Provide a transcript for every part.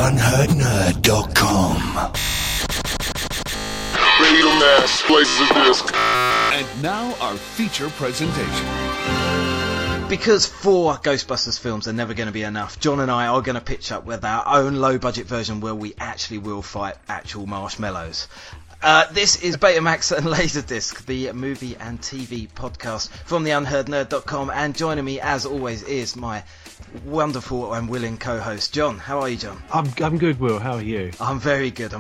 unheardnerd.com. Radio Mass places a disc. And now our feature presentation. Because 4 Ghostbusters films are never going to be enough, John and I are going to pitch up with our own low-budget version where we actually will fight actual marshmallows. This is Betamax and Laserdisc, the movie and TV podcast from the unheardnerd.com, and joining me as always is my wonderful and willing co-host John. How are you, John? I'm good, Will. How are you? I'm very good.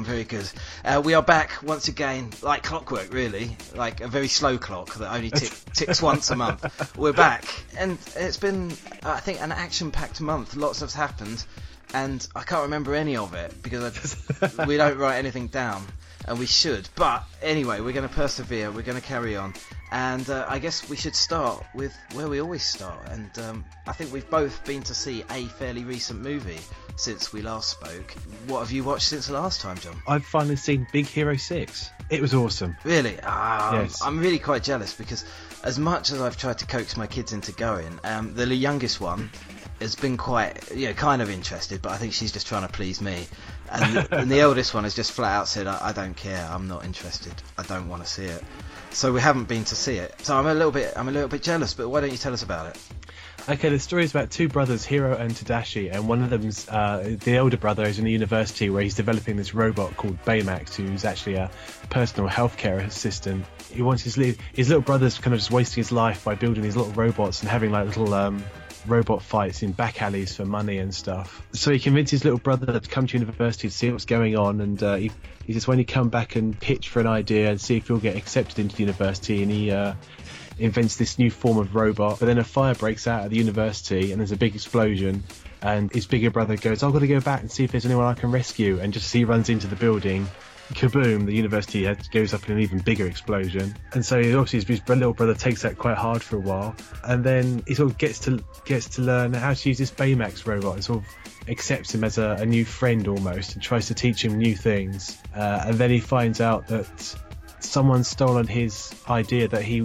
We are back once again, like clockwork, really, like a very slow clock that only ticks once a month. We're back, and it's been, I think, an action-packed month. Lots has happened, and I can't remember any of it because we don't write anything down. And we should, but anyway, we're going to persevere, we're going to carry on, and I guess we should start with where we always start, and I think we've both been to see a fairly recent movie since we last spoke. What have you watched since the last time, John? I've finally seen Big Hero 6. It was awesome. Really? Yes. I'm really quite jealous, because as much as I've tried to coax my kids into going, the youngest one has been quite, kind of interested, but I think she's just trying to please me. And the eldest one has just flat out said, I don't care, I'm not interested, I don't want to see it. So we haven't been to see it. So I'm a little bit jealous, but why don't you tell us about it? Okay, the story is about two brothers, Hiro and Tadashi, and one of them's, the elder brother is in a university where he's developing this robot called Baymax, who's actually a personal healthcare assistant. He wants his little brother's kind of just wasting his life by building these little robots and having like little robot fights in back alleys for money and stuff. So he convinces his little brother to come to university to see what's going on, and he says when he come back and pitch for an idea and see if he'll get accepted into the university, and he invents this new form of robot. But then a fire breaks out at the university and there's a big explosion, and his bigger brother goes, I've got to go back and see if there's anyone I can rescue, and just as he runs into the building, kaboom, the university goes up in an even bigger explosion. And so obviously his little brother takes that quite hard for a while, and then he sort of gets to learn how to use this Baymax robot and sort of accepts him as a new friend almost, and tries to teach him new things, and then he finds out that someone's stolen his idea that he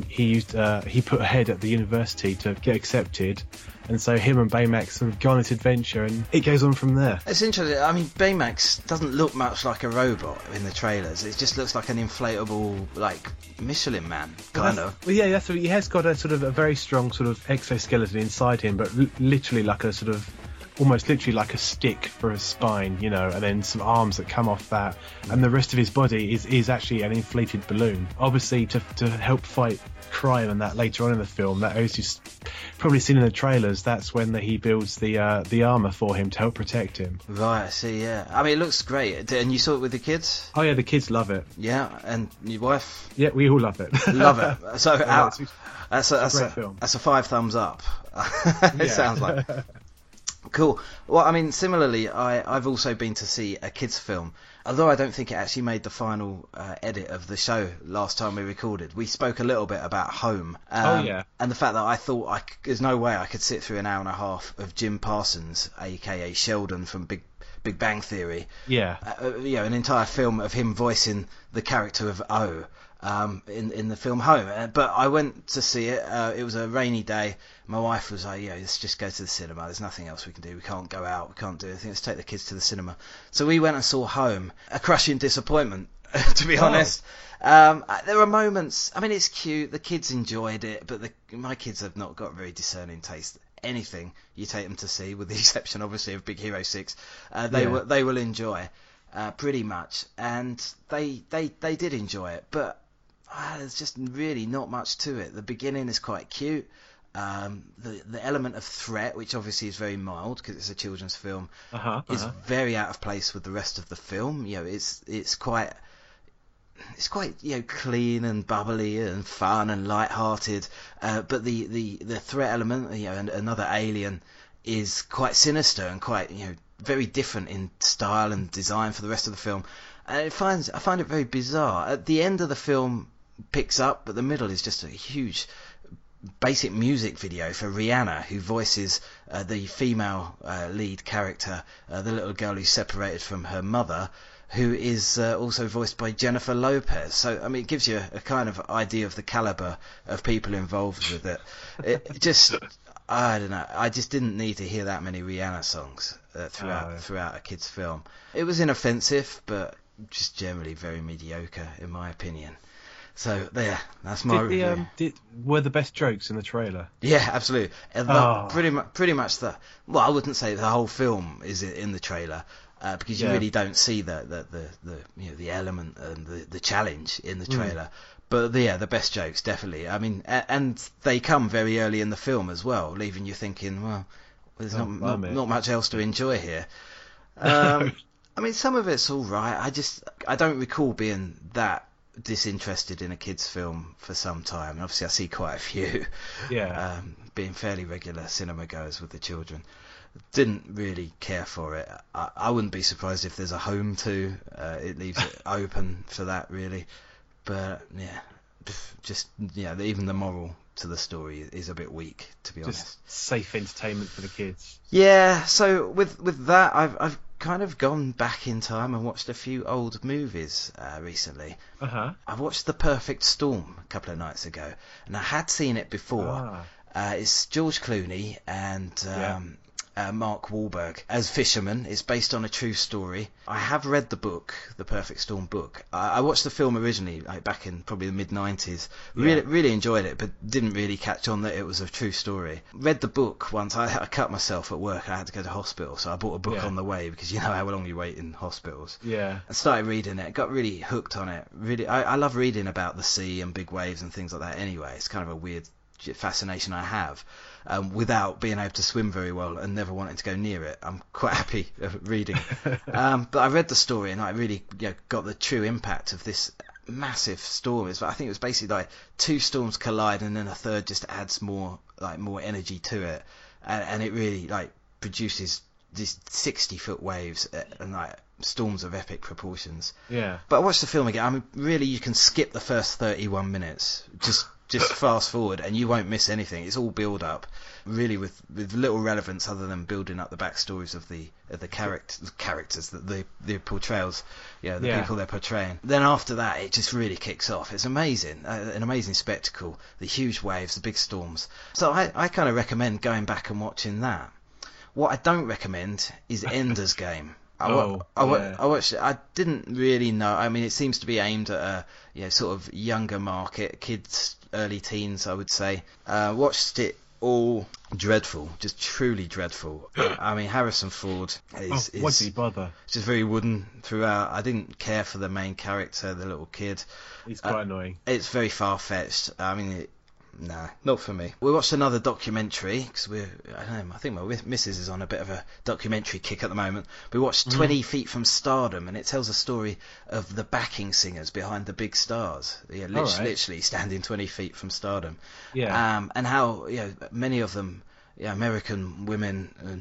put ahead at the university to get accepted. And so him and Baymax sort of go on this adventure, and it goes on from there. It's interesting. I mean, Baymax doesn't look much like a robot in the trailers. It just looks like an inflatable, like, Michelin Man, kind of. Well, yeah, that's what, he has got a sort of a very strong sort of exoskeleton inside him, but literally like a sort of, almost literally like a stick for a spine, and then some arms that come off that, and the rest of his body is actually an inflated balloon. Obviously, to help fight crime and that later on in the film, that as you've probably seen in the trailers, that's when he builds the armour for him to help protect him. Right, I see, yeah. I mean, it looks great. And you saw it with the kids? Oh yeah, the kids love it. Yeah, and your wife? Yeah, we all love it. Love it. So that's a film. That's a 5 thumbs up. It sounds like. Cool. Well, I mean, similarly, I've also been to see a kids' film, although I don't think it actually made the final edit of the show last time we recorded. We spoke a little bit about Home. And the fact that I thought there's no way I could sit through an hour and a half of Jim Parsons, a.k.a. Sheldon from Big Bang Theory. Yeah. An entire film of him voicing the character of O. In the film Home, but I went to see it. It was a rainy day. My wife was like, let's just go to the cinema, there's nothing else we can do, we can't go out, we can't do anything, let's take the kids to the cinema. So we went and saw Home. A crushing disappointment, to be honest. There were moments, I mean, it's cute, the kids enjoyed it, but my kids have not got very discerning taste. Anything you take them to see, with the exception obviously of Big Hero 6, they will enjoy pretty much, and they did enjoy it, but there's just really not much to it. The beginning is quite cute. The element of threat, which obviously is very mild because it's a children's film, is very out of place with the rest of the film. It's quite clean and bubbly and fun and light-hearted, but the threat element, and another alien, is quite sinister and quite very different in style and design for the rest of the film. And I find it very bizarre. At the end of the film picks up, but the middle is just a huge basic music video for Rihanna, who voices the female lead character, the little girl who's separated from her mother, who is also voiced by Jennifer Lopez. So, I mean, it gives you a kind of idea of the caliber of people involved with it. It just, I don't know. I just didn't need to hear that many Rihanna songs throughout a kid's film. It was inoffensive, but just generally very mediocre, in my opinion. So there, that's my review. Were the best jokes in the trailer? Yeah, absolutely. Pretty much the. Well, I wouldn't say the whole film is in the trailer, because you really don't see the element and the challenge in the trailer. But the best jokes definitely. I mean, and they come very early in the film as well, leaving you thinking, well, there's not much else to enjoy here. I mean, some of it's all right. I don't recall being that disinterested in a kids' film for some time. And obviously, I see quite a few. Yeah. Being fairly regular cinema goers with the children. Didn't really care for it. I wouldn't be surprised if there's a Home 2. It leaves it open for that, really. But yeah, even the moral to the story is a bit weak, to be honest. Just safe entertainment for the kids. Yeah. So with that, I've kind of gone back in time and watched a few old movies recently. I've watched The Perfect Storm a couple of nights ago, and I had seen it before. It's George Clooney and Mark Wahlberg as fishermen. It's based on a true story. I have read the book, the Perfect Storm book. I watched the film originally, like back in probably the mid-90s. Really enjoyed it, but didn't really catch on that it was a true story. Read the book once. I cut myself at work. I had to go to hospital, so I bought a book on the way, because you know how long you wait in hospitals. Yeah. I started reading it. Got really hooked on it. Really, I love reading about the sea and big waves and things like that anyway. It's kind of a weird fascination I have. Without being able to swim very well and never wanting to go near it, I'm quite happy reading. But I read the story and I really got the true impact of this massive storm. I think it was basically like two storms collide and then a third just adds more energy to it, and it really produces these 60-foot waves and storms of epic proportions. Yeah. But I watched the film again. I mean, really, you can skip the first 31 minutes. Just fast forward and you won't miss anything. It's all build up, really, with little relevance other than building up the backstories of the characters, the portrayals, people they're portraying. Then after that, it just really kicks off. It's amazing, an amazing spectacle. The huge waves, the big storms. So I kind of recommend going back and watching that. What I don't recommend is Ender's Game. I watched it. I didn't really know. I mean, it seems to be aimed at a sort of younger market, kids, early teens, I would say. Watched it all. Dreadful, just truly dreadful. I mean, Harrison Ford is why did he bother? Just very wooden throughout. I didn't care for the main character, the little kid. He's quite annoying. It's very far-fetched. I mean, no, not for me. We watched another documentary because I think my missus is on a bit of a documentary kick at the moment. We watched 20 Feet from Stardom, and it tells a story of the backing singers behind the big stars. Literally standing 20 feet from stardom. Yeah. And how many of them, American women,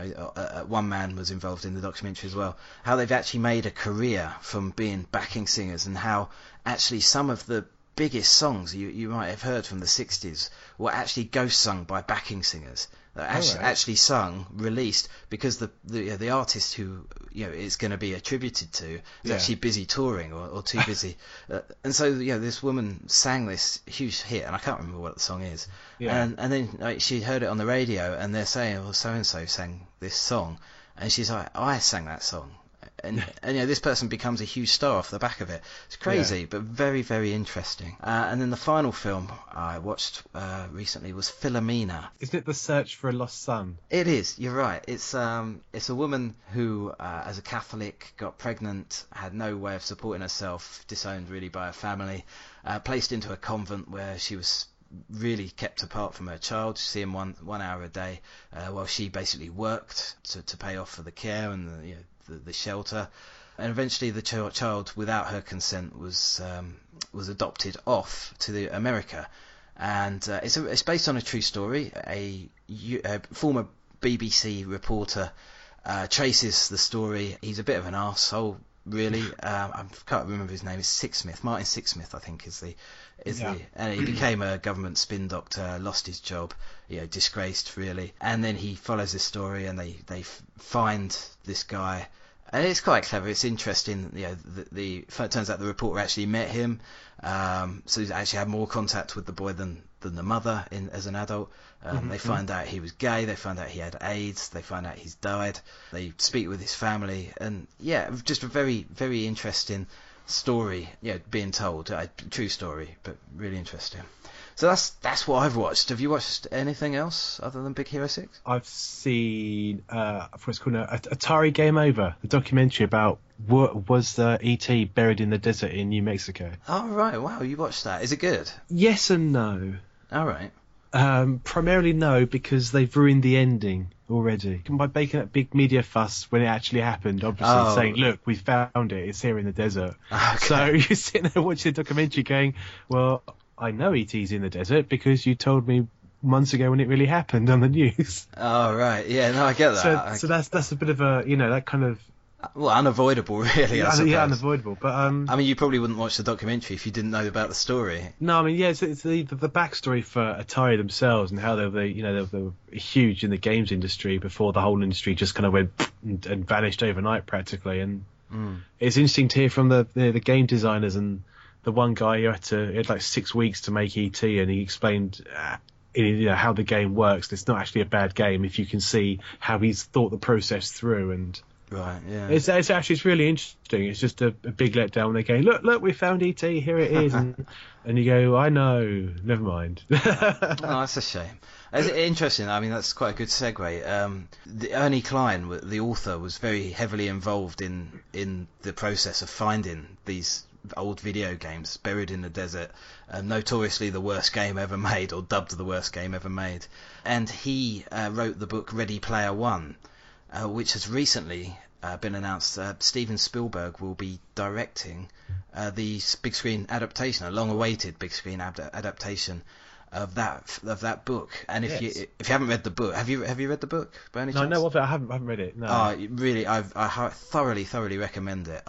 and one man was involved in the documentary as well. How they've actually made a career from being backing singers, and how actually some of the biggest songs you might have heard from the 60s were actually ghost sung by backing singers. Actually sung, released, because the artist who it's going to be attributed to is actually busy touring or too busy, and so this woman sang this huge hit, and I can't remember what the song is, and then she heard it on the radio, and they're saying, well, so and so sang this song, and she's like, I sang that song. And this person becomes a huge star off the back of it. It's crazy, but very, very interesting. And then the final film I watched recently was Philomena. Isn't it The Search for a Lost Son? It is. You're right. It's a woman who, as a Catholic, got pregnant, had no way of supporting herself, disowned really by her family, placed into a convent where she was really kept apart from her child, seeing 1 hour a day, while she basically worked to pay off for the care and the shelter, and eventually the child, without her consent, was adopted off to America, and it's based on a true story. A former BBC reporter traces the story. He's a bit of an arsehole, really. I can't remember his name. It's Sixsmith, Martin Sixsmith, I think and he became a government spin doctor, lost his job, disgraced really, and then he follows this story, and they find this guy, and it's quite clever. It's interesting. It turns out the reporter actually met him, so he's actually had more contact with the boy than than the mother as an adult. They find out he was gay. They find out he had AIDS. They find out he's died. They speak with his family, and yeah, just a very, very interesting story. Yeah, being told, a true story, but really interesting. So that's what I've watched. Have you watched anything else other than Big Hero 6? I've seen what's called Atari Game Over, the documentary about what was E.T. buried in the desert in New Mexico. Oh right, wow, you watched that. Is it good? Yes and no. All right. Primarily no, because they've ruined the ending already by making that big media fuss when it actually happened. Obviously, saying, "Look, we found it. It's here in the desert." Okay. So you're sitting there watching the documentary, going, "Well, I know E.T.'s in the desert because you told me months ago when it really happened on the news." Oh right, yeah, no, I get that. So that's a bit of a that kind of. Well, unavoidable, really. I suppose. Yeah, unavoidable. But I mean, you probably wouldn't watch the documentary if you didn't know about the story. No, I mean, yeah, it's the backstory for Atari themselves and how they were huge in the games industry before the whole industry just kind of went and vanished overnight practically. And it's interesting to hear from the game designers, and the one guy who had like 6 weeks to make ET, and he explained. How the game works. It's not actually a bad game if you can see how he's thought the process through, and right, yeah. It's really interesting. It's just a big letdown when they go, look, we found ET, here it is, and you go, I know, never mind. Oh, that's a shame. It's interesting. I mean, that's quite a good segue. Ernie Klein, the author, was very heavily involved in the process of finding these old video games buried in the desert, notoriously the worst game ever made, or dubbed the worst game ever made. And he wrote the book Ready Player One, which has recently been announced. Steven Spielberg will be directing the big screen adaptation, a long-awaited big screen adaptation of that book. And if you haven't read the book, have you read the book by any chance? No, I know of it. I haven't read it. No. Really, I thoroughly recommend it.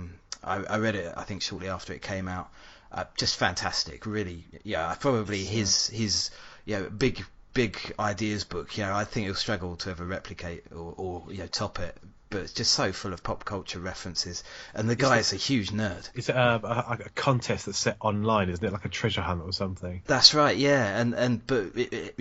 I read it, I think, shortly after it came out. Just fantastic, really. Yeah, probably his big ideas book. I think he'll struggle to ever replicate or top it. But it's just so full of pop culture references, and the guy is a huge nerd. It's a contest that's set online, isn't it? Like a treasure hunt or something. That's right, yeah. But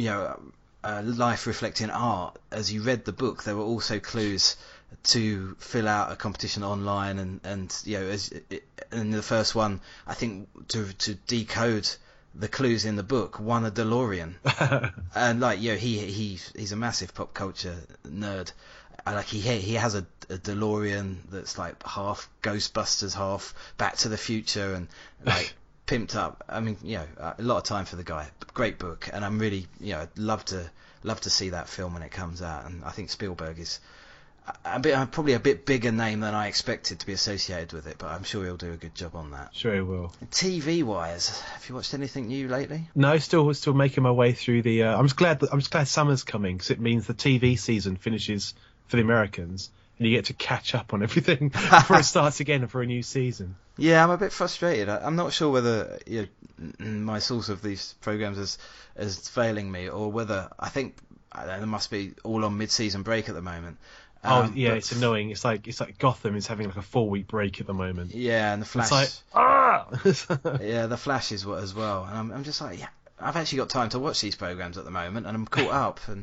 life reflecting art. As you read the book, there were also clues to fill out a competition online, and as in the first one, I think to decode the clues in the book, won a DeLorean. And he's a massive pop culture nerd. Like he has a DeLorean that's like half Ghostbusters, half Back to the Future, and like pimped up. I mean, a lot of time for the guy. Great book, and I'm really, love to see that film when it comes out. And I think Spielberg is probably a bit bigger name than I expected to be associated with it, but I'm sure he'll do a good job on that. Sure he will. TV wise, have you watched anything new lately? No, still making my way through the. I'm just glad summer's coming, because it means the TV season finishes for the Americans, and you get to catch up on everything before it starts again for a new season. Yeah, I'm a bit frustrated. I'm not sure whether my source of these programs is failing me, or whether I think they must be all on mid-season break at the moment. It's annoying. It's like Gotham is having like a 4-week break at the moment. Yeah, and the Flash. It's like, yeah, the Flash is what as well, and I'm just like, I've actually got time to watch these programs at the moment, and I'm caught up, and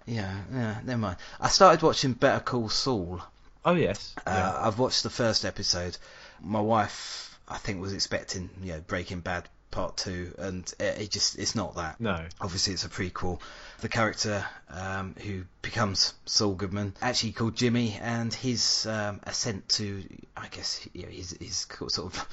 never mind. I started watching Better Call Saul. Oh yes. I've watched the first episode. My wife, I think, was expecting Breaking Bad Part 2, and it's not that. No. Obviously, it's a prequel. The character who becomes Saul Goodman, actually called Jimmy, and his ascent to, I guess, his sort of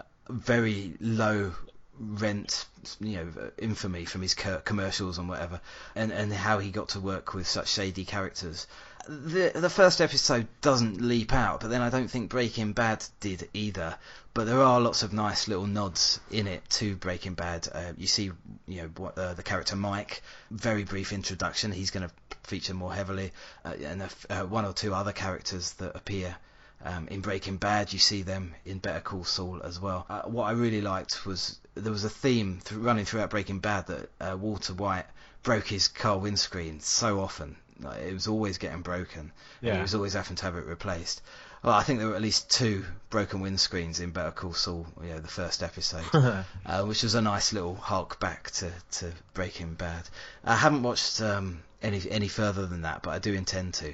very low rent, infamy from his commercials and whatever, and how he got to work with such shady characters. The first episode doesn't leap out, but then I don't think Breaking Bad did either. But there are lots of nice little nods in it to Breaking Bad. You see, the character Mike, very brief introduction. He's going to feature more heavily, and one or two other characters that appear in Breaking Bad. You see them in Better Call Saul as well. What I really liked was there was a theme running throughout Breaking Bad that Walter White broke his car windscreen so often. Like, it was always getting broken. And Yeah. he was always having to have it replaced. Well, I think there were at least 2 broken windscreens in Better Call Saul, the first episode, which was a nice little hark back to Breaking Bad. I haven't watched any further than that, but I do intend to.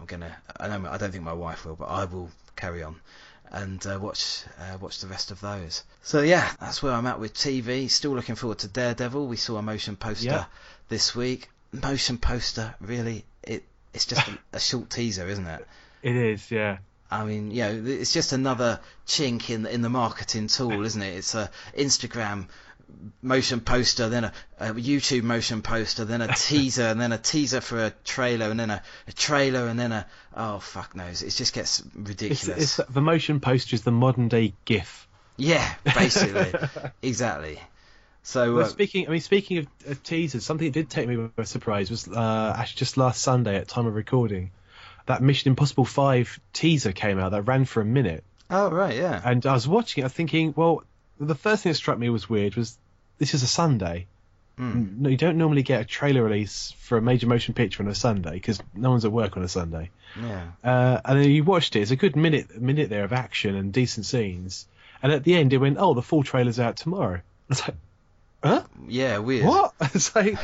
I don't think my wife will, but I will carry on and watch the rest of those. So yeah, that's where I'm at with TV. Still looking forward to Daredevil. We saw a motion poster this week. Motion poster, really? It's just a short teaser, isn't it? It is, yeah. I mean, it's just another chink in the marketing tool, isn't it? It's a Instagram motion poster, then a YouTube motion poster, then a teaser, and then a teaser for a trailer, and then a trailer, and then oh fuck knows. It just gets ridiculous. The motion poster is the modern day GIF. Yeah, basically, exactly. So well, speaking of teasers, something that did take me by surprise was actually just last Sunday at time of recording. That Mission Impossible 5 teaser came out that ran for a minute. Oh, right, yeah. And I was watching it, I was thinking, well, the first thing that struck me was weird was this is a Sunday. No, you don't normally get a trailer release for a major motion picture on a Sunday because no one's at work on a Sunday. Yeah. And then you watched it. It's a good minute there of action and decent scenes. And at the end, it went, oh, the full trailer's out tomorrow. I was like, huh? Yeah, weird. What? It's like,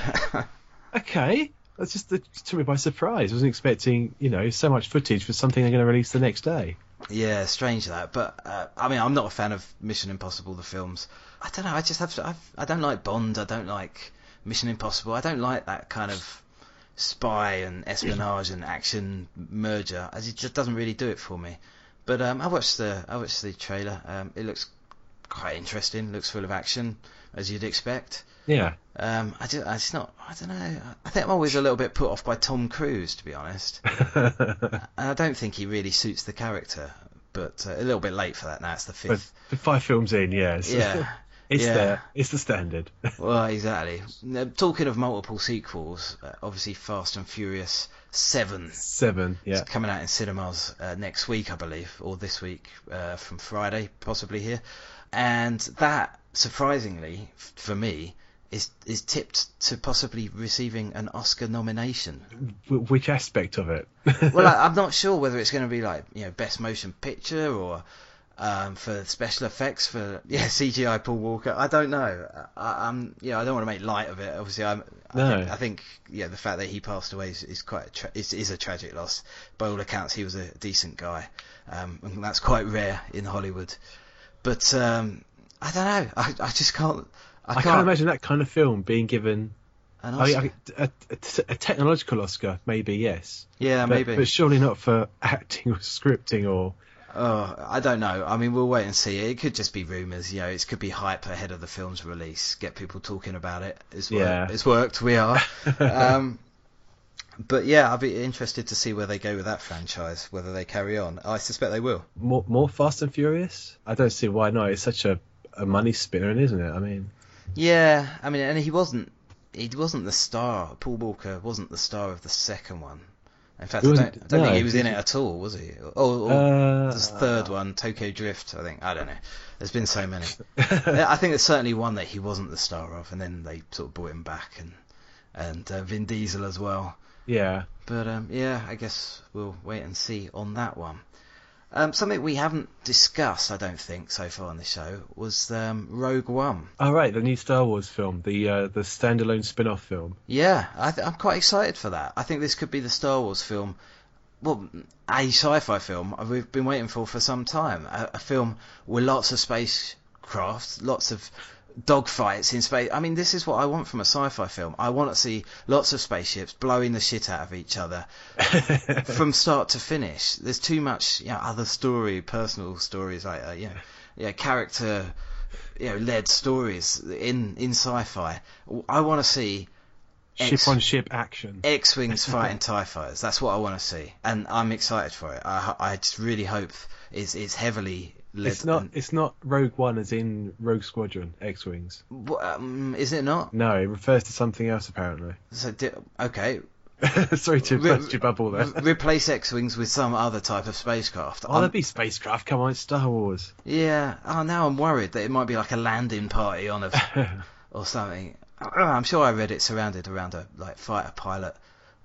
okay. It took me by surprise. I wasn't expecting, so much footage for something they're going to release the next day. Yeah, strange that. But, I mean, I'm not a fan of Mission Impossible, the films. I don't know, I don't like Bond, I don't like Mission Impossible, I don't like that kind of spy and espionage and action merger. It just doesn't really do it for me. But I watched the trailer. It looks quite interesting, looks full of action, as you'd expect. Yeah. I don't know. I think I'm always a little bit put off by Tom Cruise, to be honest. And I don't think he really suits the character. But a little bit late for that now. It's the 5th. But 5 films in, yes. Yeah. It's there. It's the standard. Well, exactly. Now, talking of multiple sequels, obviously Fast and Furious 7. 7, yeah. It's coming out in cinemas next week, I believe, or this week from Friday, possibly here. And that, surprisingly, for me, is tipped to possibly receiving an Oscar nomination. Which aspect of it? Well, I'm not sure whether it's going to be like best motion picture or for special effects for CGI Paul Walker. I don't know. I don't want to make light of it. Obviously, I think the fact that he passed away is quite is a tragic loss. By all accounts, he was a decent guy, and that's quite rare in Hollywood. But I don't know. I just can't. I can't imagine that kind of film being given an Oscar. A technological Oscar, maybe, yes. Yeah, maybe. But surely not for acting or scripting or... Oh, I don't know. I mean, we'll wait and see. It could just be rumours. It could be hype ahead of the film's release. Get people talking about it. It's worked. We are. But yeah, I'll be interested to see where they go with that franchise, whether they carry on. I suspect they will. More Fast and Furious? I don't see why not. It's such a money spinner, isn't it? I mean... Yeah, I mean, and he wasn't the star. Paul Walker wasn't the star of the second one. In fact, I don't think he was in it at all, was he? This third one, Tokyo Drift, I think. I don't know. There's been so many. I think there's certainly one that he wasn't the star of, and then they sort of brought him back, and Vin Diesel as well. Yeah. But I guess we'll wait and see on that one. Something we haven't discussed, I don't think, so far on the show was Rogue One. Oh, right, the new Star Wars film, the standalone spin-off film. Yeah, I'm quite excited for that. I think this could be the Star Wars film, well, a sci-fi film we've been waiting for some time. A film with lots of spacecraft, lots of dogfights in space. I mean, this is what I want from a sci-fi film. I want to see lots of spaceships blowing the shit out of each other from start to finish. There's too much, other personal stories, like character, led stories in sci-fi. I want to see ship-on-ship action, X-wings fighting TIE fighters. That's what I want to see, and I'm excited for it. I just really hope it's heavily. It's not Rogue One as in Rogue Squadron X-Wings. Is it not? No, it refers to something else apparently. So okay. Sorry to burst your bubble there. Replace X-Wings with some other type of spacecraft. Oh, that'd be spacecraft. Come on, it's Star Wars. Yeah. Oh, now I'm worried that it might be like a landing party on or something. I'm sure I read it surrounded around a fighter pilot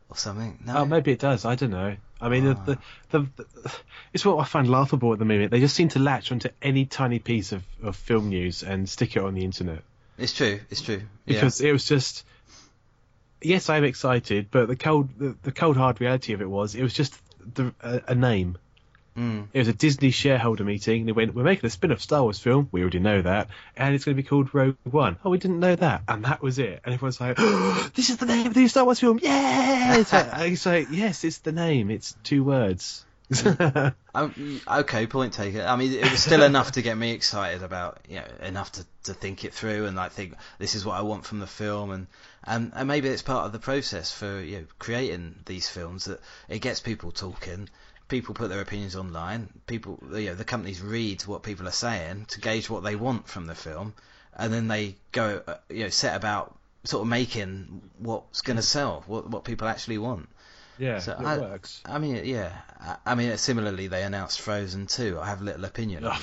or something. No. Oh, maybe it does. I don't know. I mean, the it's what I find laughable at the moment. They just seem to latch onto any tiny piece of film news and stick it on the internet. It's true. Because it was just, yes, I'm excited, but the cold hard reality of it was just a name. It was a Disney shareholder meeting. They went, "We're making a spin-off Star Wars film. We already know that, and it's going to be called Rogue One." Oh, we didn't know that, and that was it. And everyone's like, "Oh, this is the name of the new Star Wars film!" Yeah, it's like, yes, it's the name. It's 2 words. Okay, point taken. I mean, it was still enough to get me excited about, enough to think it through and like think this is what I want from the film, and maybe it's part of the process for creating these films that it gets people talking. People put their opinions online. People, the companies read what people are saying to gauge what they want from the film, and then they go, set about sort of making what's going to sell, what people actually want. Yeah, so it works. I mean, yeah. I mean, similarly, they announced Frozen 2. I have little opinion on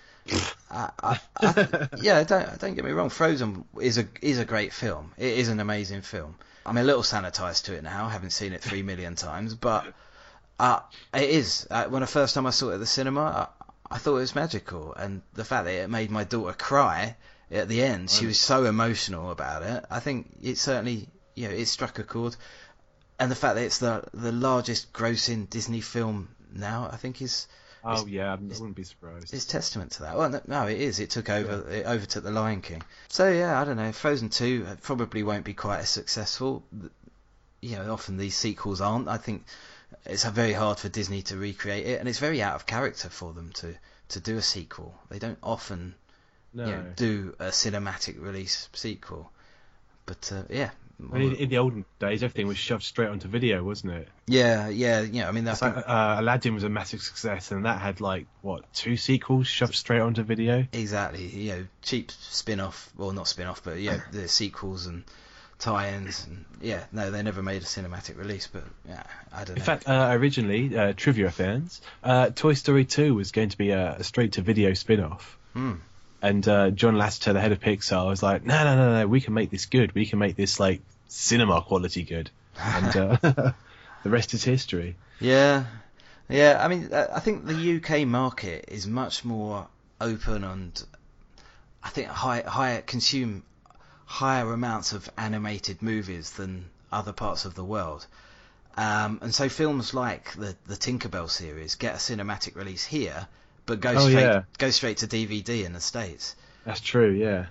that. Yeah, don't get me wrong. Frozen is a great film. It is an amazing film. I'm a little sanitized to it now. I haven't seen it 3 million times, but it is. When the first time I saw it at the cinema, I thought it was magical, and the fact that it made my daughter cry at the end, she was so emotional about it. I think it certainly, it struck a chord. And the fact that it's the largest grossing Disney film now, I think is... Oh, yeah, I wouldn't be surprised. It's testament to that. Well, no, it is. It took over. Yeah. It overtook The Lion King. So, yeah, I don't know. Frozen 2 probably won't be quite as successful. Often these sequels aren't. I think it's very hard for Disney to recreate it, and it's very out of character for them to do a sequel. They don't often do a cinematic release sequel. But, yeah... I mean, in the olden days, everything was shoved straight onto video, wasn't it? Yeah. I mean, that's like Aladdin was a massive success, and that had 2 sequels shoved straight onto video. Exactly. Cheap spin-off, well, not spin-off, but the sequels and tie-ins. And, they never made a cinematic release, but I don't know. In fact, originally, trivia fans, Toy Story 2 was going to be a straight-to-video spin-off. And John Lasseter, the head of Pixar, was like, no, we can make this good. We can make this, cinema quality good. And the rest is history. Yeah. I mean, I think the UK market is much more open, and I think consume higher amounts of animated movies than other parts of the world. And so films like the Tinkerbell series get a cinematic release here, but go straight to DVD in the States. That's true, yeah.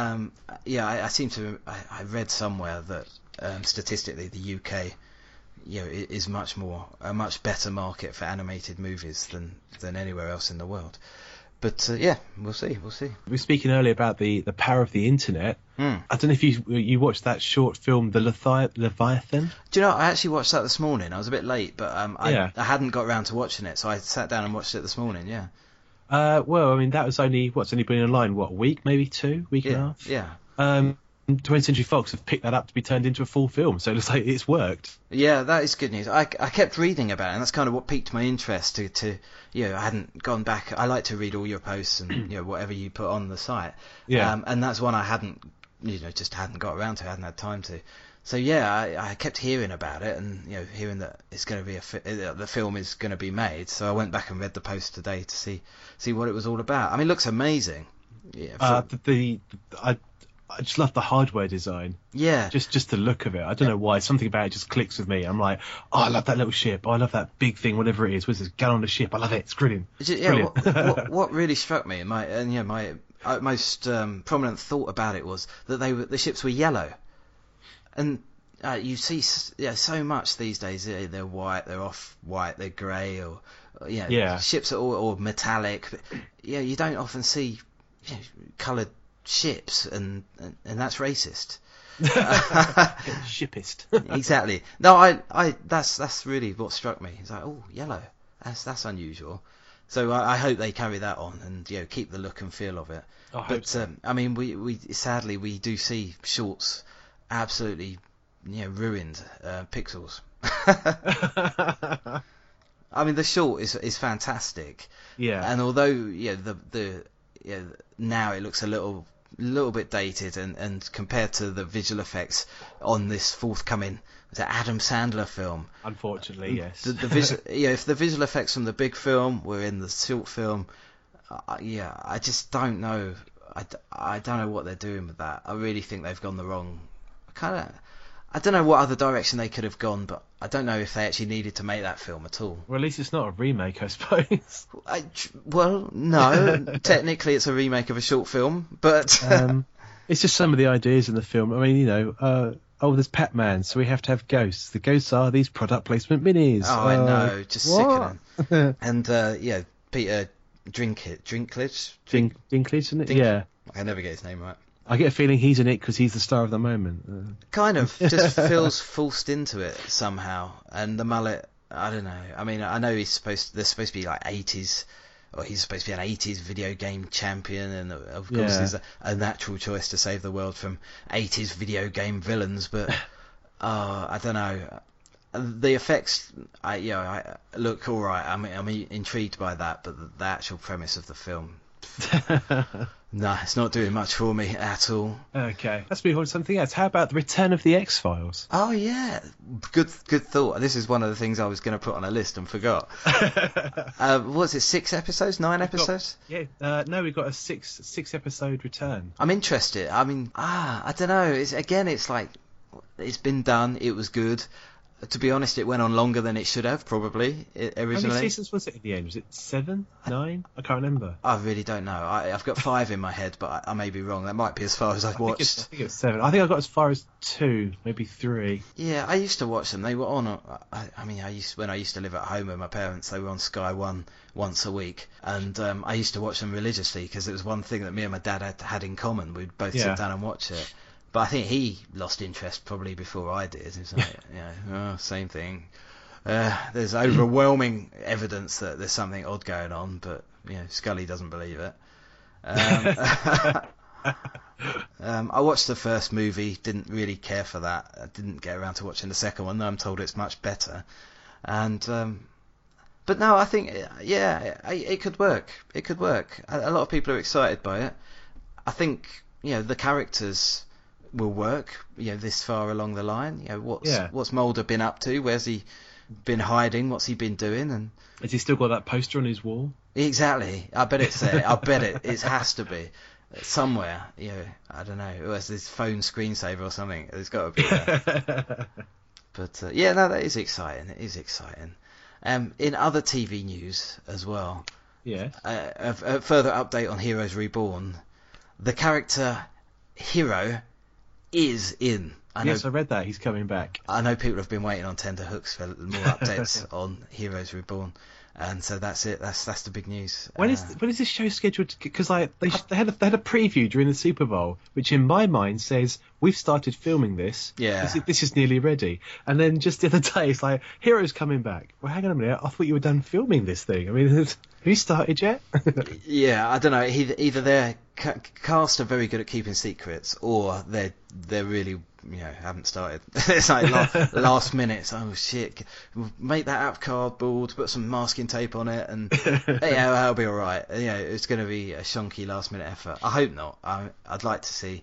I read somewhere that statistically the UK, is a much better market for animated movies than anywhere else in the world. But we'll see. We were speaking earlier about the power of the internet. I don't know if you watched that short film, The Leviathan. Do you know, I actually watched that this morning. I was a bit late, but I hadn't got around to watching it, so I sat down and watched it this morning. Yeah. Well, I mean, that was only been online, a week, maybe 2, week and a half? Yeah. 20th Century Fox have picked that up to be turned into a full film, so it's it's worked. Yeah, that is good news. I kept reading about it, and that's kind of what piqued my interest to I hadn't gone back. I like to read all your posts and, whatever you put on the site. Yeah. And that's one I hadn't, just hadn't got around to, hadn't had time to. So yeah, I kept hearing about it, and hearing that it's going to be the film is going to be made. So I went back and read the post today to see what it was all about. I mean, it looks amazing. Yeah. I just love the hardware design. Yeah. Just the look of it. I don't know why. Something about it just clicks with me. I'm like, oh, I love that little ship. Oh, I love that big thing, whatever it is. What's this? Get on the ship. I love it. It's brilliant. Brilliant. What really struck me, my most prominent thought about it was that the ships were yellow. And you see, so much these days. They're white, they're off-white, they're grey, or ships are all metallic. But, you don't often see coloured ships, and that's racist. Shippist. Exactly. No, that's really what struck me. It's like, oh, yellow. That's unusual. So I hope they carry that on and keep the look and feel of it. I mean, we sadly we do see shorts absolutely ruined pixels. I mean, the short is fantastic. Yeah. And although the now it looks a little little bit dated, and compared to the visual effects on this forthcoming Adam Sandler film. Unfortunately, yes. If the visual effects from the big film were in the short film, I just don't know. I don't know what they're doing with that. I really think they've gone the wrong I don't know what other direction they could have gone, but I don't know if they actually needed to make that film at all. Well, at least it's not a remake, I suppose. Well, no. Technically, it's a remake of a short film, but... it's just some of the ideas in the film. I mean, there's Pac-Man, so we have to have ghosts. The ghosts are these product placement minis. Oh, I know. Just sickening. And, Peter Dinklage? Dinklage, isn't it? Yeah. I can never get his name right. I get a feeling he's in it because he's the star of the moment. Kind of. Just feels forced into it somehow. And the mullet, I don't know. I mean, I know there's supposed to be like 80s, or he's supposed to be an 80s video game champion, and of course there's a natural choice to save the world from 80s video game villains, but I don't know. The effects, I look all right. I'm intrigued by that, but the actual premise of the film... No, it's not doing much for me at all. Okay, let's move on to something else. How about the Return of the X-Files? Oh yeah, good thought. This is one of the things I was going to put on a list and forgot. Was it 6 episodes, 9 episodes? No, we've got a six episode return. I'm interested. I mean, I don't know. It's like it's been done. It was good. To be honest, it went on longer than it should have, probably, originally. How many seasons was it in the end? Was it 7, 9? I can't remember. I really don't know. I've got 5 in my head, but I may be wrong. That might be as far as I've watched. I think it's 7. I think I got as far as 2, maybe 3. Yeah, I used to watch them. They were on. When I used to live at home with my parents, they were on Sky One once a week, and I used to watch them religiously because it was one thing that me and my dad had in common. We'd both sit down and watch it. But I think he lost interest probably before I did. It's like, same thing. There's overwhelming evidence that there's something odd going on, but Scully doesn't believe it. I watched the first movie, didn't really care for that. I didn't get around to watching the second one, though I'm told it's much better. And but no, I think it could work. It could work. A lot of people are excited by it. I think the characters will work, this far along the line. What's Mulder been up to? Where's he been hiding? What's he been doing? And has he still got that poster on his wall? Exactly. I bet it's there. I bet it has to be somewhere. I don't know. Or it's his phone screensaver or something. It's got to be there. But that is exciting. It is exciting. In other TV news as well. Yeah. A further update on Heroes Reborn. The character Hero is in. I read that. He's coming back. I know people have been waiting on tender hooks for more updates on Heroes Reborn, and so that's it. That's the big news. When is this show scheduled? Because they had a preview during the Super Bowl, which in my mind says we've started filming this. Yeah, this is nearly ready. And then just the other day, it's like Heroes coming back. Well, hang on a minute. I thought you were done filming this thing. I mean, have you started yet? Yeah, I don't know. Either their cast are very good at keeping secrets, or they're really haven't started. It's like last minute. Oh shit! Make that out of cardboard, put some masking tape on it, and that'll be all right. It's going to be a shonky last minute effort. I hope not. I'd like to see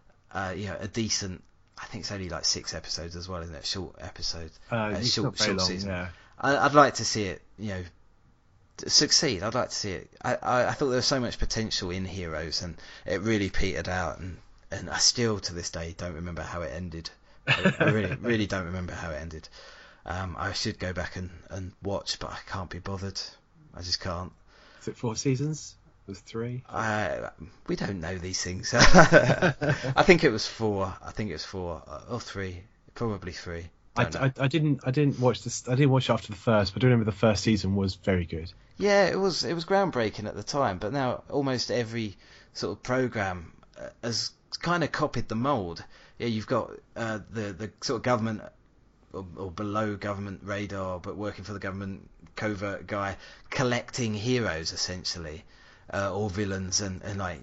a decent. I think it's only like 6 episodes as well, isn't it? Short episode. Short long, season. Yeah. I'd like to see it. Succeed. I'd like to see it. I thought there was so much potential in Heroes, and it really petered out, and I still to this day don't remember how it ended. I really don't remember how it ended. I should go back and watch, but I can't be bothered. I just can't. Is it 4 seasons? It was 3? We don't know these things. I think it was 4. I think it was 4 or 3. Probably 3. I didn't watch this. I didn't watch after the first, but I remember the first season was very good. Yeah, it was groundbreaking at the time, but now almost every sort of program has kind of copied the mold. Yeah, you've got the sort of government or below government radar, but working for the government covert guy collecting heroes essentially, or villains, and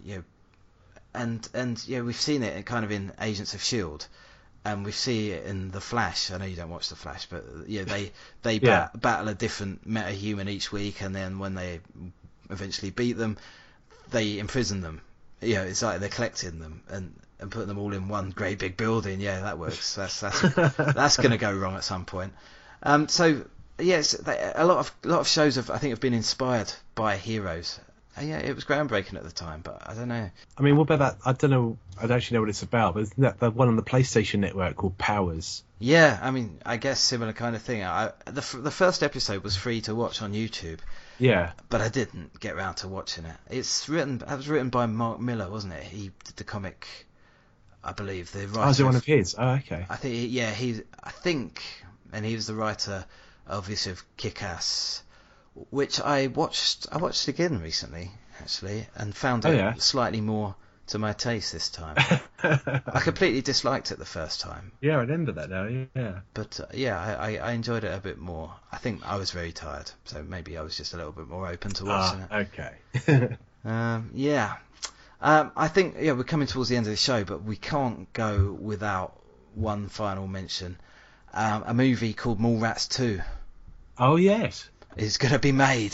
we've seen it kind of in Agents of S.H.I.E.L.D. And we see it in The Flash. I know you don't watch The Flash, but they battle a different metahuman each week, and then when they eventually beat them, they imprison them it's like they're collecting them and putting them all in one great big building. Yeah, that works. That's that's going to go wrong at some point. So yes, a lot of shows have been inspired by heroes. Yeah, it was groundbreaking at the time, but I don't know. I mean, what about that? I don't know. I don't actually know what it's about, but isn't that the one on the PlayStation Network called Powers? Yeah, I mean, I guess similar kind of thing. The first episode was free to watch on YouTube. Yeah, but I didn't get round to watching it. It was written by Mark Miller, wasn't it? He did the comic, I believe. The writer. Oh, is it one of his? Oh, okay. I think, and he was the writer, obviously, of Kick-Ass, which I watched again recently, actually, and found it slightly more to my taste this time. I completely disliked it the first time. Yeah, I remember that now. Yeah. But I enjoyed it a bit more. I think I was very tired, so maybe I was just a little bit more open to watching it. Okay. I think we're coming towards the end of the show, but we can't go without one final mention. A movie called Mallrats 2. Oh yes. Is going to be made.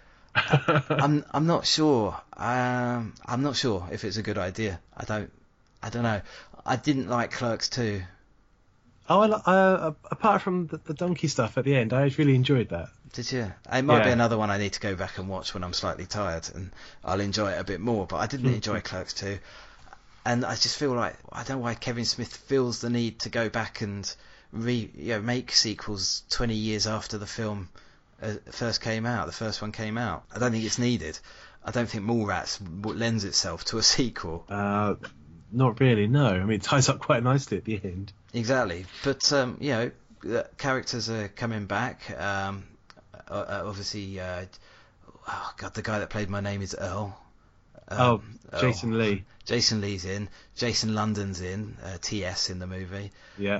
I'm not sure. I'm not sure if it's a good idea. I don't know. I didn't like Clerks 2. Oh, apart from the donkey stuff at the end, I really enjoyed that. Did you? It might be another one I need to go back and watch when I'm slightly tired, and I'll enjoy it a bit more. But I didn't enjoy Clerks 2, and I just feel like I don't know why Kevin Smith feels the need to go back and make sequels 20 years after the film first came out. The first one came out. I don't think it's needed. I don't think Mallrats lends itself to a sequel. Not really, no. I mean, it ties up quite nicely at the end. Exactly. But, the characters are coming back. Obviously, the guy that played My Name is Earl. Jason Lee. Jason Lee's in. Jason London's in. T.S. in the movie. Yeah.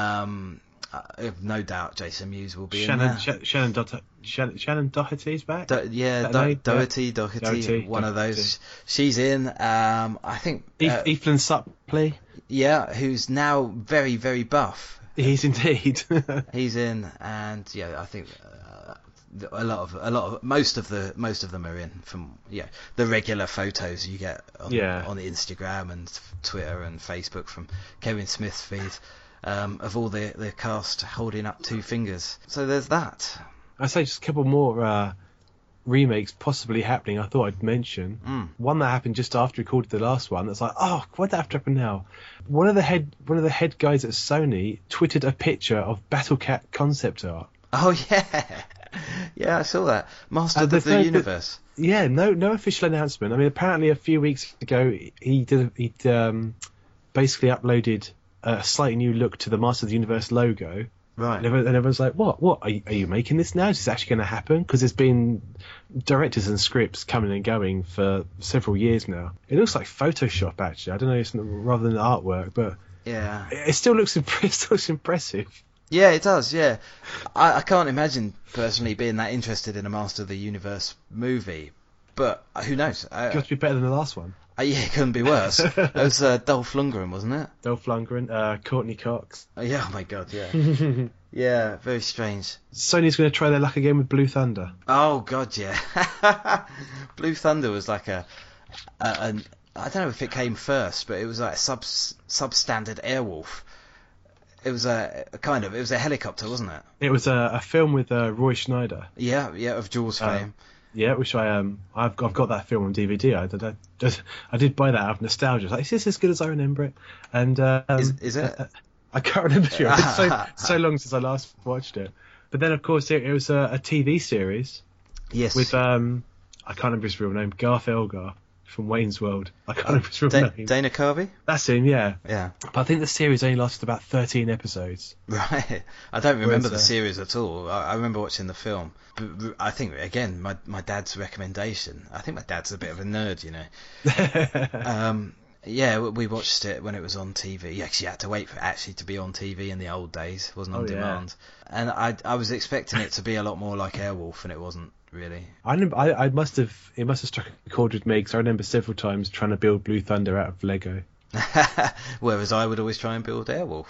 No doubt Jason Mewes will be in there. Shannon Doherty's back. Doherty, one of those. She's in. I think Ethan Suplee. Yeah, who's now very, very buff. He's indeed. He's in, and I think most of them are in from the regular photos you get on the Instagram and Twitter and Facebook from Kevin Smith's feed. Of all the cast holding up two fingers. So there's that. I say just a couple more remakes possibly happening. I thought I'd mention one that happened just after we recorded the last one. That's like, why'd that have to happen now? One of the head guys at Sony tweeted a picture of Battlecat concept art. Oh yeah, I saw that. Master of the Universe. No official announcement. I mean, apparently a few weeks ago he basically uploaded a slightly new look to the Master of the Universe logo. Right. And everyone's like, what? Are you making this now? Is this actually going to happen? Because there's been directors and scripts coming and going for several years now. It looks like Photoshop, actually. I don't know, it's rather than artwork, but it still looks impressive. Yeah, it does, yeah. I can't imagine personally being that interested in a Master of the Universe movie, but who knows? It's got to be better than the last one. It couldn't be worse. It was Dolph Lundgren, wasn't it? Dolph Lundgren, Courtney Cox. Oh my god, yeah. Yeah, very strange. Sony's going to try their luck again with Blue Thunder. Oh god, yeah. Blue Thunder was like I don't know if it came first, but it was like a substandard Airwolf. It was a helicopter, wasn't it? It was a film with Roy Schneider. Yeah, of Jaws fame. Yeah, which I've got that film on DVD. I did buy that out of nostalgia. Like, is this as good as I remember it? And is it? I can't remember. It's so long since I last watched it. But then, of course, it was a TV series. Yes. With I can't remember his real name. Garth Elgar from Wayne's World. I can't remember his real name. Dana Carvey? That's him, yeah. Yeah. But I think the series only lasted about 13 episodes. Right. I don't remember the series at all. I remember watching the film. But I think, again, my dad's recommendation. I think my dad's a bit of a nerd, you know. We watched it when it was on TV. You actually had to wait for it actually to be on TV in the old days. It wasn't on demand. And I was expecting it to be a lot more like Airwolf, and it wasn't really. It must have struck a chord with me, because I remember several times trying to build Blue Thunder out of Lego. Whereas I would always try and build Airwolf.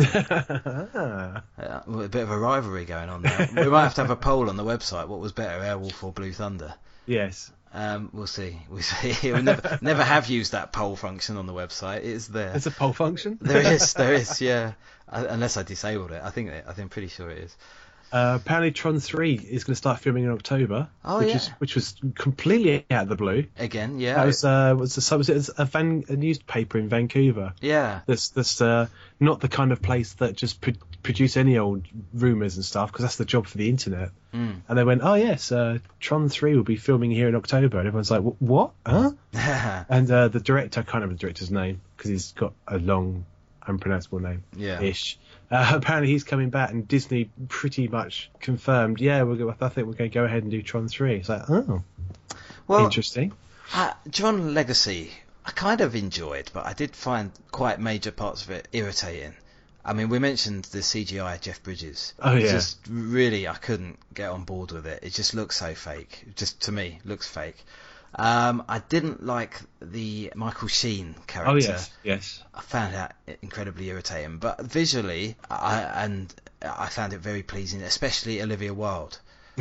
A bit of a rivalry going on there. We might have to have a poll on the website. What was better, Airwolf or Blue Thunder? Yes. We'll see. We see. We never have used that poll function on the website. It is there. There's a poll function. There is. Yeah. Unless I disabled it. I'm pretty sure it is. Apparently, Tron 3 is going to start filming in October. Oh, which was completely out of the blue. Again, yeah. That was it a newspaper in Vancouver. Yeah. That's not the kind of place that just produce any old rumours and stuff, because that's the job for the internet. And they went, oh yes, Tron 3 will be filming here in October, and everyone's like, what? Huh? And the director, I can't remember the director's name because he's got a long, unpronounceable name. Yeah. Ish. Apparently he's coming back, and Disney pretty much confirmed, I think we're going to go ahead and do Tron 3. It's like, well, interesting. Tron Legacy, I kind of enjoyed, but I did find quite major parts of it irritating. I mean, we mentioned the CGI Jeff Bridges. Oh, yeah. Just really, I couldn't get on board with it. It just looks so fake. Just to me, looks fake. I didn't like the Michael Sheen character. Oh, yes. I found that incredibly irritating. But visually, I found it very pleasing, especially Olivia Wilde.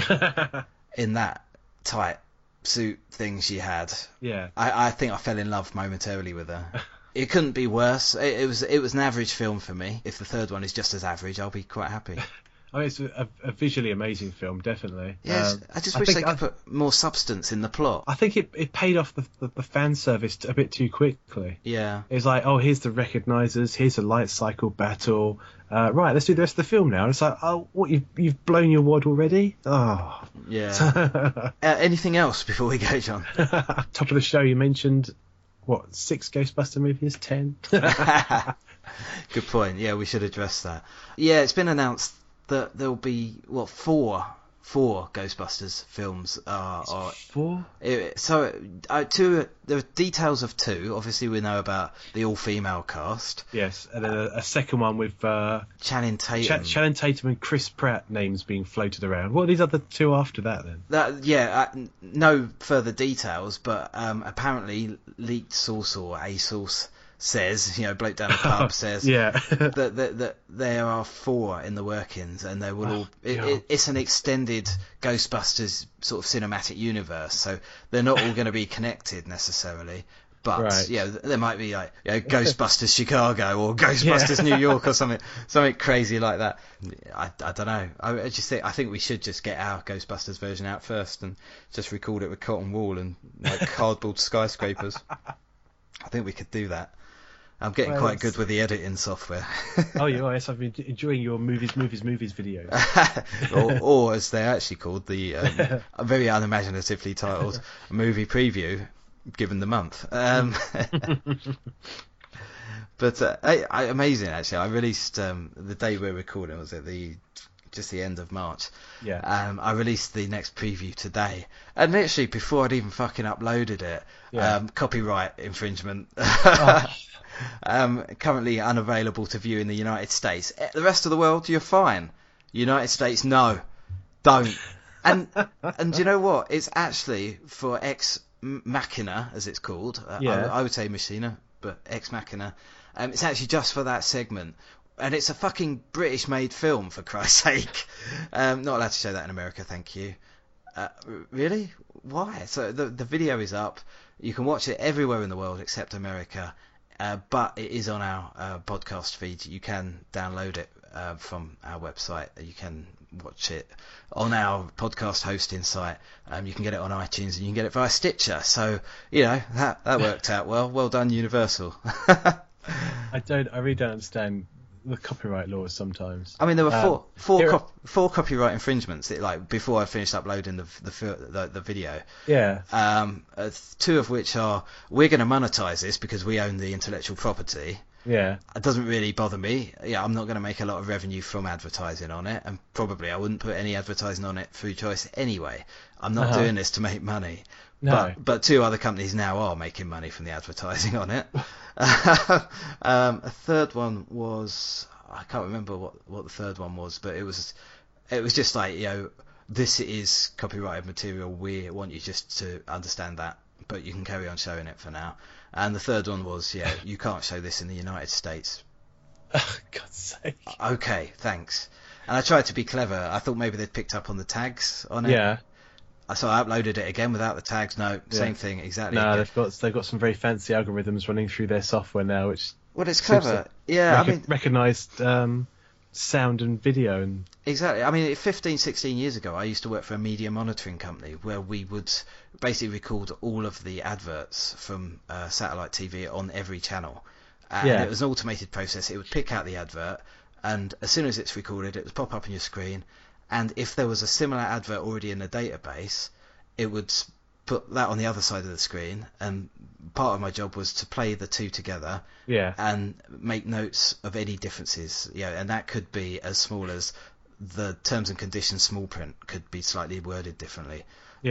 In that tight suit thing she had. Yeah. I think I fell in love momentarily with her. It couldn't be worse. It was an average film for me. If the third one is just as average, I'll be quite happy. I mean, it's a visually amazing film, definitely. Yes, I just wish they could put more substance in the plot. I think it paid off the fan service a bit too quickly. Yeah. It's like, oh, here's the recognizers, here's a light cycle battle. Right, let's do the rest of the film now. And it's like, oh, what, you've blown your wad already? Oh. Yeah. Anything else before we go, John? Top of the show, you mentioned, 6 Ghostbuster movies? 10? Good point. Yeah, we should address that. Yeah, it's been announced that there'll be four Ghostbusters films. Four? So there are details of 2. Obviously, we know about the all-female cast. Yes, and then a second one with Channing Tatum. Channing Tatum and Chris Pratt names being floated around. What are these other 2 after that then? No further details, but apparently leaked source or a source says, bloke down the pub says that there are 4 in the workings, and they will all. It's an extended Ghostbusters sort of cinematic universe, so they're not all going to be connected necessarily. But there might be like Ghostbusters Chicago or Ghostbusters New York or something crazy like that. I don't know. I think we should just get our Ghostbusters version out first and just record it with cotton wool and like cardboard skyscrapers. I think we could do that. I'm getting quite good with the editing software. Oh, yes, I've been enjoying your movies videos. or as they're actually called, the very unimaginatively titled movie preview, given the month. But amazing, actually. I released the day we're recording, was it the end of March? Yeah. I released the next preview today, and literally before I'd even fucking uploaded it, copyright infringement. Currently unavailable to view in the United States. The rest of the world, you're fine. United States, no, don't. And you know what? It's actually for Ex Machina, as it's called. I would say Machina, but Ex Machina. It's actually just for that segment. And it's a fucking British-made film, for Christ's sake. Not allowed to show that in America, thank you. Really? Why? So the video is up. You can watch it everywhere in the world except America. But it is on our podcast feed. You can download it from our website. You can watch it on our podcast hosting site. You can get it on iTunes, and you can get it via Stitcher. So, that worked out well. Well done, Universal. I really don't understand the copyright laws sometimes. I mean, there were four copyright infringements before I finished uploading the video. Yeah. 2 of which are, we're going to monetize this because we own the intellectual property. Yeah. It doesn't really bother me. I'm not going to make a lot of revenue from advertising on it, and probably I wouldn't put any advertising on it through choice anyway. I'm not doing this to make money. No. But 2 other companies now are making money from the advertising on it. A third one was, I can't remember what the third one was, but it was just like, this is copyrighted material. We want you just to understand that, but you can carry on showing it for now. And the third one was, you can't show this in the United States. Oh, God's sake. Okay, thanks. And I tried to be clever. I thought maybe they'd picked up on the tags on it. Yeah. So I uploaded it again without the tags. No, same thing, exactly. No, they've got some very fancy algorithms running through their software now, which it's clever. Yeah, recognised sound and video and exactly. I mean, 15, 16 years ago, I used to work for a media monitoring company where we would basically record all of the adverts from satellite TV on every channel. And it was an automated process. It would pick out the advert, and as soon as it's recorded, it would pop up on your screen. And if there was a similar advert already in the database, it would put that on the other side of the screen. And part of my job was to play the two together and make notes of any differences. And that could be as small as the terms and conditions small print could be slightly worded differently.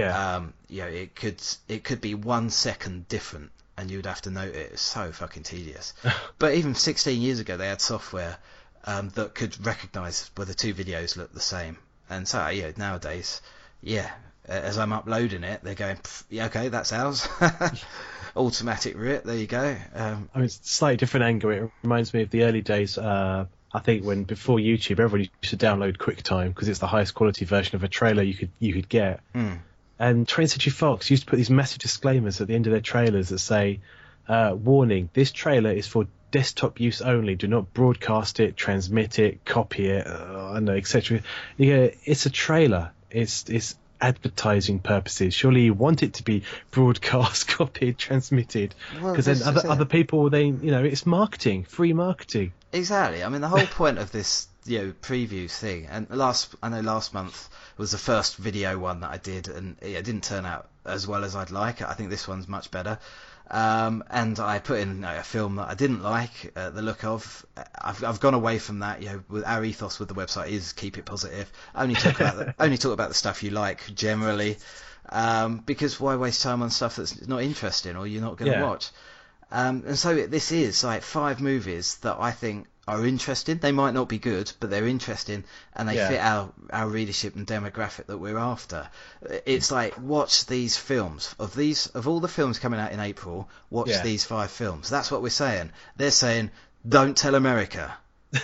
It could be 1 second different, and you'd have to note it. It's so fucking tedious. But even 16 years ago, they had software that could recognise whether two videos look the same. And so, nowadays, as I'm uploading it, they're going, okay, that's ours. Automatic writ, there you go. I mean, it's a slightly different angle. It reminds me of the early days, I think, when before YouTube, everybody used to download QuickTime because it's the highest quality version of a trailer you could get. And 20th Century Fox used to put these massive disclaimers at the end of their trailers that say, warning, this trailer is for desktop use only. Do not broadcast it, transmit it, copy it, etc. It's a trailer. It's advertising purposes. Surely you want it to be broadcast, copied, transmitted, because then other people, it's marketing, free marketing. Exactly. I mean, the whole point of this preview thing, and last month was the first video one that I did, and it didn't turn out as well as I'd like. I think this one's much better. And I put in a film that I didn't like the look of. I've gone away from that. Our ethos with the website is keep it positive. Only talk about the stuff you like generally, because why waste time on stuff that's not interesting or you're not going to watch? And so this is like 5 movies that I think are interesting. They might not be good, but they're interesting, and they fit our readership and demographic that we're after. It's like, watch these films. Of all the films coming out in April, watch these 5 films. That's what we're saying. They're saying, don't tell America.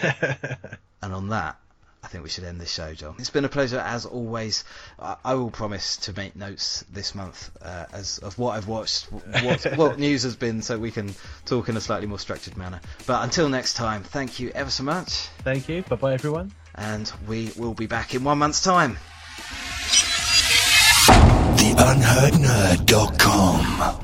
And on that, I think we should end this show, John. It's been a pleasure as always. I will promise to make notes this month of what I've watched, what news has been, so we can talk in a slightly more structured manner. But until next time, thank you ever so much. Thank you. Bye-bye, everyone. And we will be back in 1 month's time. TheUnheardNerd.com